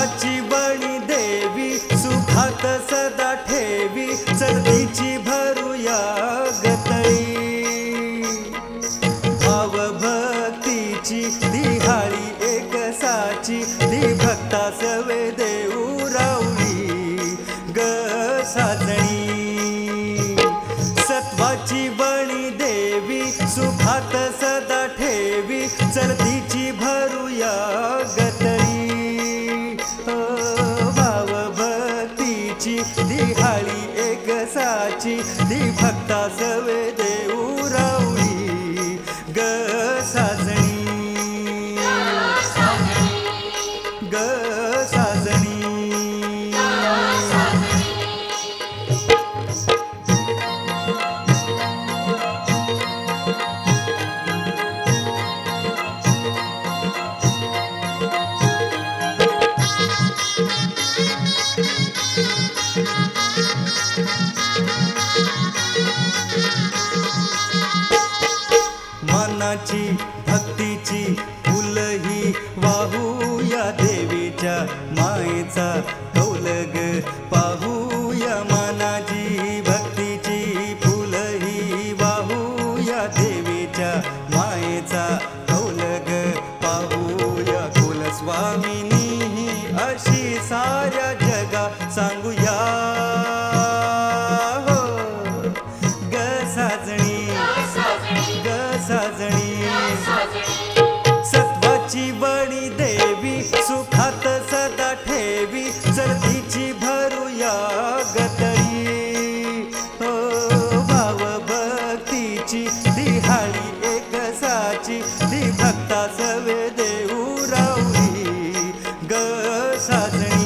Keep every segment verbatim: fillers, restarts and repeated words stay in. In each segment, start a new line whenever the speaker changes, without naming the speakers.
सत्वाची वणी देवी सुखात सदा ठेवी चढतीची भरूया गतळी भाव भक्तीची दिहाळी एक साची ती भक्ता सवे देऊ राऊळी ग साजणी सत्वाची वणी देवी सुखात सदा ठेवी चढतीची भरूया गतळी भाव भक्तीची दिहाळी एक साची ती भक्ता सवे देऊ राऊळी ग साजणी ग साजणी मनाची भक्तीची फुलही वाहूया देवीच्या मायेचा कौलग पाहूया मनाची भक्तीची फुलही वाहूया देवीच्या मायेचा कौलग पाहूया कुलस्वामिनी अशी साऱ्या जगा सांगूया हो ग साजणी ग साजणी सत्वाची वणी देवी सुखात सदा ठेवी चढतीची भरूया गतळी हो भाव भक्तीची दिहाळी एक साची ती भक्ता सवे देऊ राऊळी ग साजणी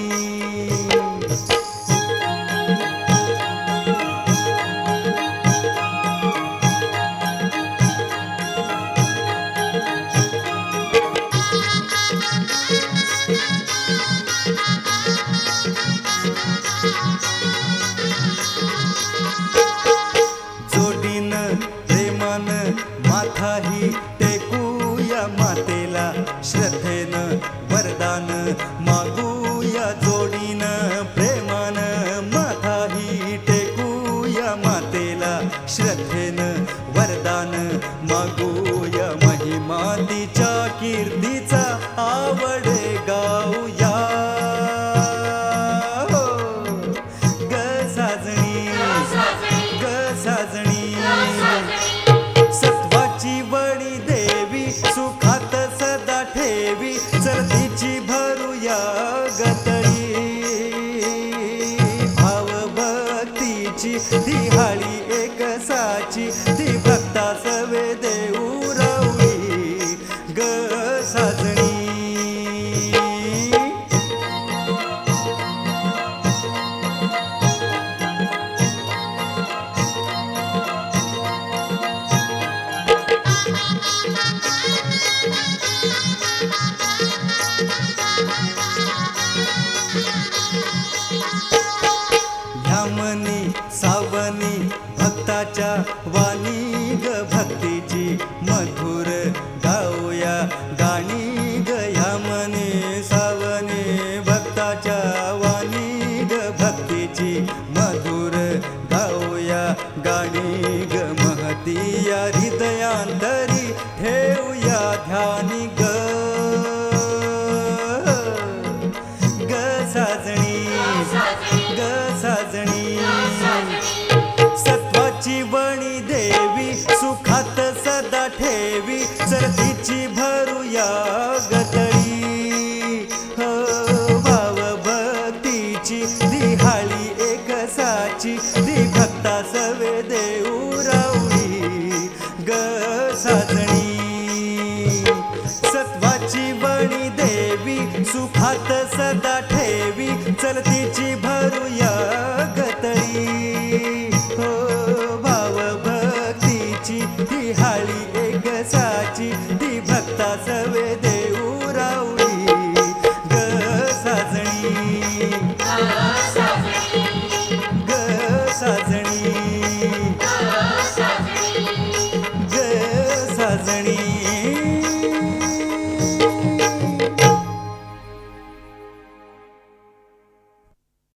जोडीन प्रेमान माथाही टेकूया मातेला श्रद्धेन वरदान मागूया जोडीन प्रेमान माथाही टेकूया मातेला श्रद्धेन वरदान मागूया महिमा तिच्या कीर्तीचा आवडे गाऊया हो ग साजणी ग साजणी सत्वाची वणी देवी सुखात सदा ठेवी चढतीची भरूया गतळी भाव भक्तीची दिहाळी एक साची ती भक्ता सवे देऊ राऊळी ग साजणी ह्यामनी सावनी भक्ताच्या वाणी ग भक्तीची मधुर गाऊया गाणी ग ह्यामनी सावनी भक्ताच्या वाणी ग भक्तीची मधुर गाऊया गाणी ग महती या हृदयांतरी ठेवूया ध्यानी ग ग साजणी ग साजणी सत्वाची वणी देवी सुखात सदा ठेवी चढतीची भरूया गतळी हो भाव भक्तीची दिहाळी एक साची ती भक्ता सवे देऊ राऊळी ग साजणी सत्वाची वणी देवी सुखात सदा ठेवी चढतीची भरूया गतळी हो भाव भक्तीची दिहाळी एक साची ती भक्ता सवे देऊ राऊळी ग साजणी ग साजणी ग साजणी